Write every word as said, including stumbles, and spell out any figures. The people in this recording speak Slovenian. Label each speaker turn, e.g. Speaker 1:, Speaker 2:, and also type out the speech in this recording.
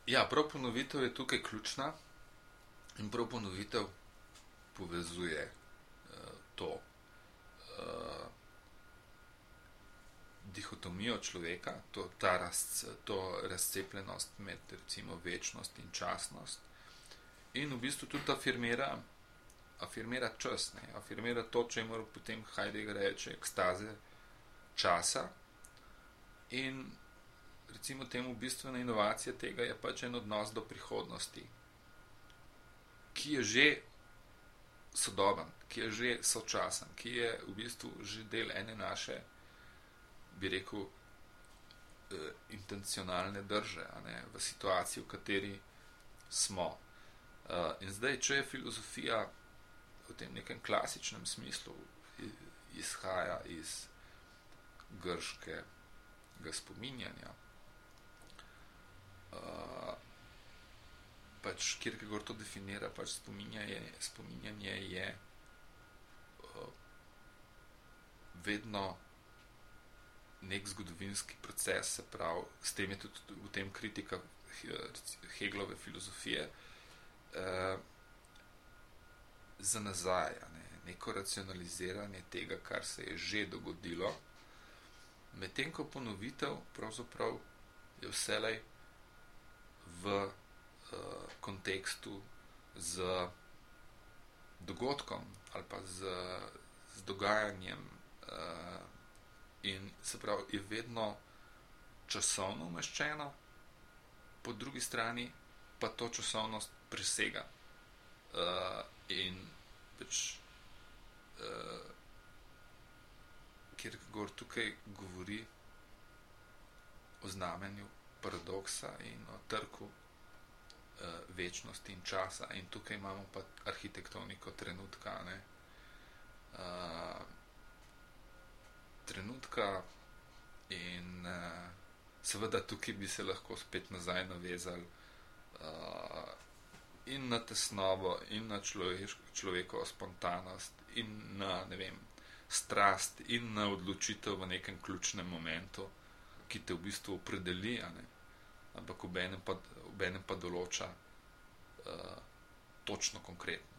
Speaker 1: Ja, prav ponovitev je tukaj ključna in prav ponovitev povezuje uh, to uh, dihotomijo človeka, to, ta raz, to razcepljenost med recimo večnost in časnost in v bistvu tudi afirmira, afirmira čas, ne? Afirmira to, če mora potem Heidegger reče ekstaze časa in recimo temu bistvena inovacija tega je pač en odnos do prihodnosti, ki je že sodoben, ki je že sočasen, ki je v bistvu že del ene naše, bi rekel, eh, intencionalne drže, a ne, v situaciji, v kateri smo. Uh, in zdaj, če je filozofija v tem nekem klasičnem smislu izhaja iz grškega spominjanja, uh, pač Kierkegaard to definira, pač spominjanje, spominjanje je uh, vedno nek zgodovinski proces, se pravi, s tem je tudi v tem kritika Hegelove filozofije, Uh, za nazaj, ne, neko racionaliziranje tega, kar se je že dogodilo, medtem ko ponovitev pravzaprav je vselej v uh, kontekstu z dogodkom ali pa z, z dogajanjem uh, in se pravi je vedno časovno umeščeno, po drugi strani pa to časovnost presega. Uh, in pač uh, Kierkegaard tukaj govori o znamenju paradoksa in o trku uh, večnosti in časa. In tukaj imamo pa arhitektoniko trenutka, ne? Uh, trenutka in uh, seveda tukaj bi se lahko spet nazaj navezali uh, in na tesnobo, in na človekovo spontanost, in na, ne vem, strast, in na odločitev v nekem ključnem momentu, ki te v bistvu opredeli, a ne? Ampak obenem pa, obenem pa določa uh, točno konkretno.